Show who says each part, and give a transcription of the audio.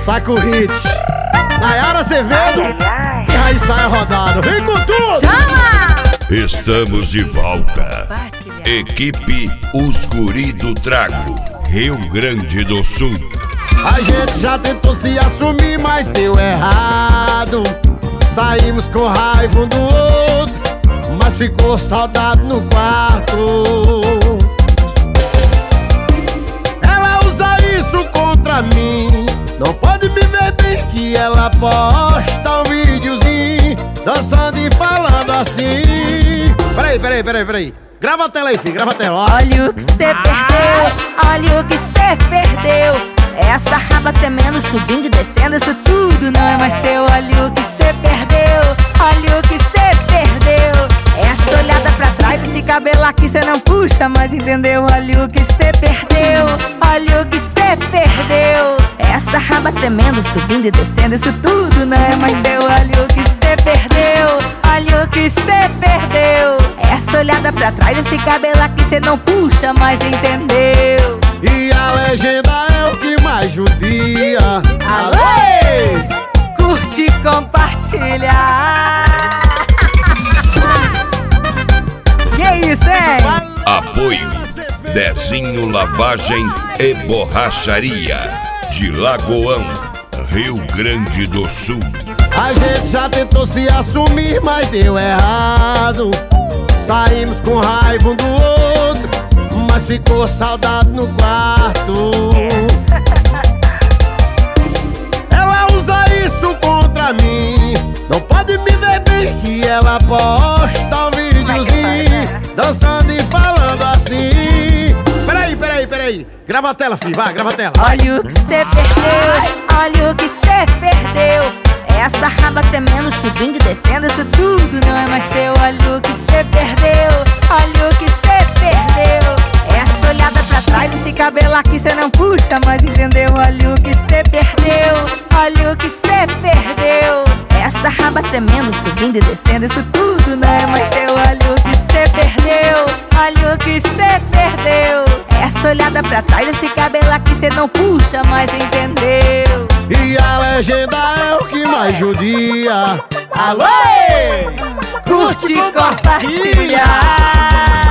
Speaker 1: Saca o hit. Nayara Azevedo e Raissaia Rodado. Vem com tudo!
Speaker 2: Chama!
Speaker 3: Estamos de volta. Equipe Os Guri do Trago, Rio Grande do Sul.
Speaker 1: A gente já tentou se assumir, mas deu errado. Saímos com raiva um do outro, mas ficou saudade no quarto. Ela usa isso contra mim. Não pode me ver bem que ela posta um videozinho dançando e falando assim. Peraí. Grava a tela aí, filho, grava a tela.
Speaker 2: Olha o que cê perdeu, olha o que cê perdeu. Essa raba tremendo, subindo e descendo, isso tudo não é mais seu. Olha o que cê perdeu, olha o que cê perdeu. Essa olhada pra trás, esse cabelo aqui cê não puxa mais, entendeu? Olha o que cê perdeu, olha o que cê perdeu. Essa raba tremendo, subindo e descendo, isso tudo não é mais seu. Olha o que cê perdeu, olha o que cê perdeu. Essa olhada pra trás, esse cabelo aqui cê não puxa mais, entendeu?
Speaker 1: E a legenda é o que mais judia. Alês!
Speaker 2: Curte e compartilha. Que isso, hein?
Speaker 3: Apoio Dezinho Lavagem e Borracharia de Lagoão, Rio Grande do Sul.
Speaker 1: A gente já tentou se assumir, mas deu errado. Saímos com raiva um do outro, mas ficou saudade no quarto. Ela usa isso contra mim. Não pode me ver bem que ela posta um videozinho dançando e falando assim. Peraí. Grava a tela, filho, vai, grava a tela.
Speaker 2: Olha o que cê perdeu, olha o que cê perdeu. Essa raba tremendo, subindo e descendo, isso tudo não é mais seu. Olha o que cê perdeu, olha o que cê perdeu. Essa olhada pra trás, esse cabelo aqui cê não puxa mais, entendeu? Olha o que cê perdeu, olha o que cê perdeu. Essa raba tremendo, subindo e descendo, isso tudo não é mais seu. Olha o que cê perdeu, olha o que cê perdeu. Essa olhada pra trás, esse cabelo aqui cê não puxa mais, entendeu?
Speaker 1: E a legenda é o que mais judia. Alô!
Speaker 2: Curte e compartilha.